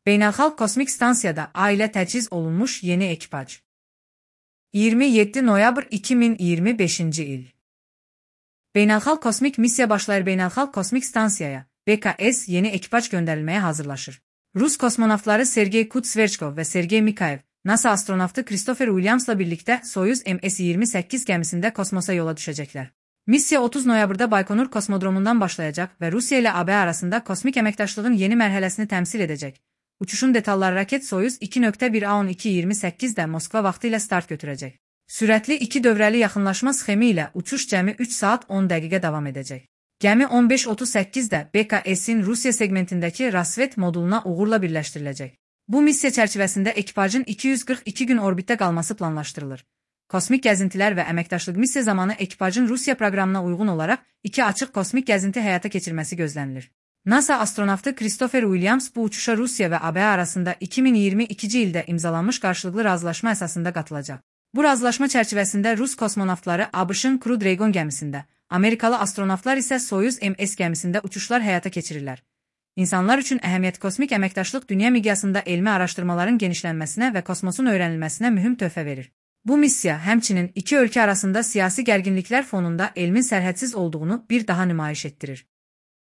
Beynəlxalq Kosmik Stansiyada ailə təchiz olunmuş yeni ekipaj. 27 noyabr 2025 il. Beynəlxalq Kosmik Missiya başlayır. Beynəlxalq Kosmik Stansiyaya, BKS, yeni ekipaj göndərilməyə hazırlaşır. Rus kosmonavtları Sergey Kutsverchkov və Sergey Mikayev, NASA astronavtı Christopher Williams'la birlikdə Soyuz MS-28 gəmisində kosmosa yola düşəcəklər. Missiya 30 noyabrda Baykonur kosmodromundan başlayacaq və Rusiya ilə AB arasında kosmik əməkdaşlığın yeni mərhələsini təmsil edəcək. Uçuşun detalları raket Soyuz 2.1A1228-də Moskva vaxtı ilə start götürəcək. Sürətli 2 dövrəli yaxınlaşma sxemi ilə uçuş cəmi 3 saat 10 dəqiqə davam edəcək. Gəmi 15:38-də BKS-in Rusiya segmentindəki Rassvet moduluna uğurla birləşdiriləcək. Bu missiya çərçivəsində ekipajın 242 gün orbitdə qalması planlaşdırılır. Kosmik gəzintilər və əməkdaşlıq missiya zamanı ekipajın Rusiya proqramına uyğun olaraq 2 açıq kosmik gəzinti həyata keçirməsi gözlənilir. NASA astronavtı Christopher Williams bu uçuşa Rusiya və AB arasında 2022 ildə imzalanmış qarşılıqlı razılaşma əsasında qatılacaq. Bu razılaşma çərçivəsində Rus kosmonavtları ABŞ-ın Crew Dragon gəmisində, Amerikalı astronavtlar isə Soyuz MS gəmisində uçuşlar həyata keçirirlər. İnsanlar üçün əhəmiyyətli kosmik əməkdaşlıq dünya miqyasında elmi araşdırmaların genişlənməsinə və kosmosun öyrənilməsinə mühüm töhfə verir. Bu missiya həmçinin iki ölkə arasında siyasi gərginliklər fonunda elmin sərhədsiz olduğunu bir daha nümayiş etdirir.